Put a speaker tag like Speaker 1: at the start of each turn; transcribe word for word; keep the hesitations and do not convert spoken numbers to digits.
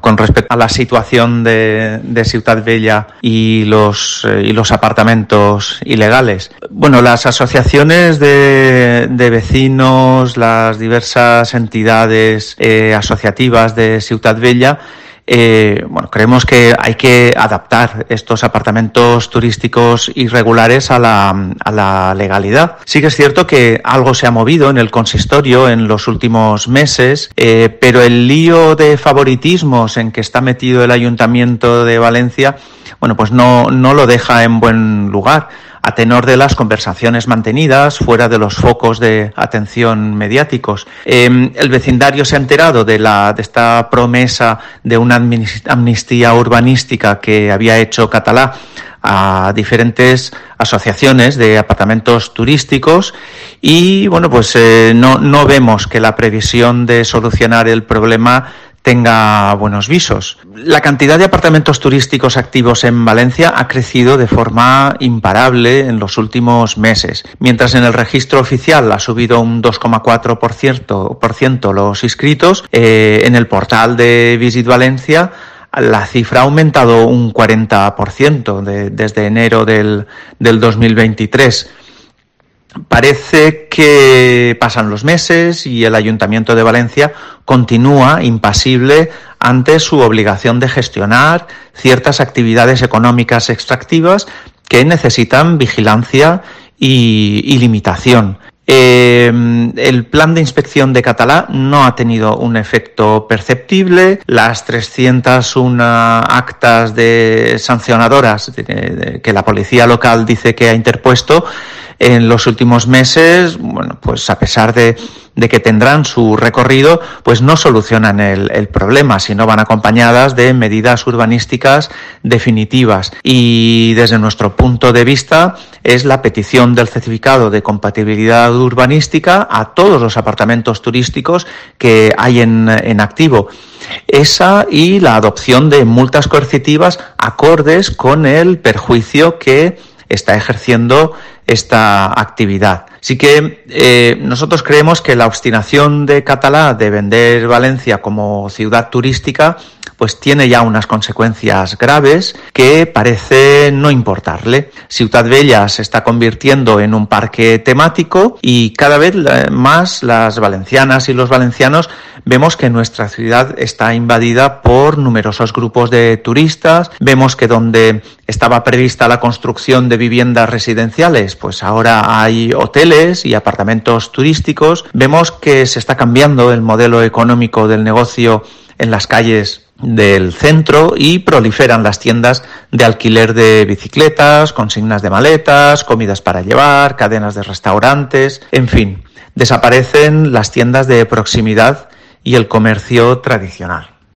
Speaker 1: con respecto a la situación de, de Ciutat Vella y los, eh, y los apartamentos ilegales. Bueno, las asociaciones de, de vecinos, las diversas entidades eh, asociativas de Ciutat Vella, Eh, bueno, creemos que hay que adaptar estos apartamentos turísticos irregulares a la, a la legalidad. Sí que es cierto que algo se ha movido en el consistorio en los últimos meses, eh, pero el lío de favoritismos en que está metido el Ayuntamiento de Valencia, bueno, pues no, no lo deja en buen lugar, a tenor de las conversaciones mantenidas fuera de los focos de atención mediáticos. Eh, el vecindario se ha enterado de, la, de esta promesa de una amnistía urbanística que había hecho Català a diferentes asociaciones de apartamentos turísticos y, bueno, pues eh, no, no vemos que la previsión de solucionar el problema tenga buenos visos. La cantidad de apartamentos turísticos activos en Valencia ha crecido de forma imparable en los últimos meses. Mientras en el registro oficial ha subido un dos coma cuatro por ciento los inscritos, eh, en el portal de Visit Valencia la cifra ha aumentado un cuarenta por ciento de, desde enero del, del dos mil veintitrés. Parece que pasan los meses y el Ayuntamiento de Valencia continúa impasible ante su obligación de gestionar ciertas actividades económicas extractivas que necesitan vigilancia y, y limitación. Eh, el plan de inspección de Català no ha tenido un efecto perceptible. Las trescientas una actas de sancionadoras de, de, que la policía local dice que ha interpuesto en los últimos meses, bueno, pues a pesar de, de que tendrán su recorrido, pues no solucionan el, el problema, sino van acompañadas de medidas urbanísticas definitivas. Y desde nuestro punto de vista es la petición del certificado de compatibilidad urbanística a todos los apartamentos turísticos que hay en, en activo. Esa y la adopción de multas coercitivas acordes con el perjuicio que está ejerciendo esta actividad. Así que eh, nosotros creemos que la obstinación de Català de vender Valencia como ciudad turística pues tiene ya unas consecuencias graves que parece no importarle. Ciutat Vella se está convirtiendo en un parque temático y cada vez más las valencianas y los valencianos vemos que nuestra ciudad está invadida por numerosos grupos de turistas. Vemos que donde estaba prevista la construcción de viviendas residenciales, pues ahora hay hoteles y apartamentos turísticos. Vemos que se está cambiando el modelo económico del negocio en las calles del centro y proliferan las tiendas de alquiler de bicicletas, consignas de maletas, comidas para llevar, cadenas de restaurantes, en fin, desaparecen las tiendas de proximidad y el comercio tradicional.